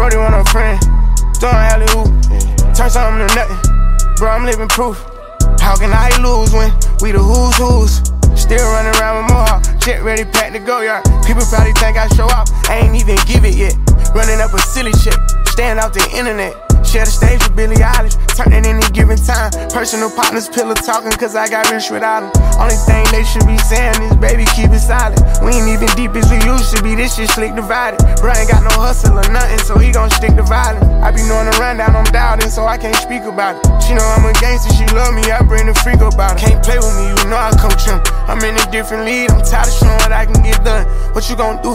Brody want a friend, throwing alley-oop. Turn something to nothing, bro, I'm living proof. How can I lose when we the who's? Still running around with Mohawk, jet ready, packed to go, yard. People probably think I show off, I ain't even give it yet. Running up a silly check, staying off the internet. Share the stage with Billie Eilish, turn it any given time. Personal partners, pillow talking, cause I got rich without them. Only thing they should be saying is, baby, keep it silent. We ain't even deep as we used to be, this shit slick divided. Bro ain't got no hustle or nothing, so he gon' stick to violence. I be knowing the rundown, I'm doubting, so I can't speak about it. She know I'm a gangster, she love me, I bring the freak about it. Can't play with me, you know I coach him. I'm in a different league, I'm tired of showing what I can get done. What you gon' do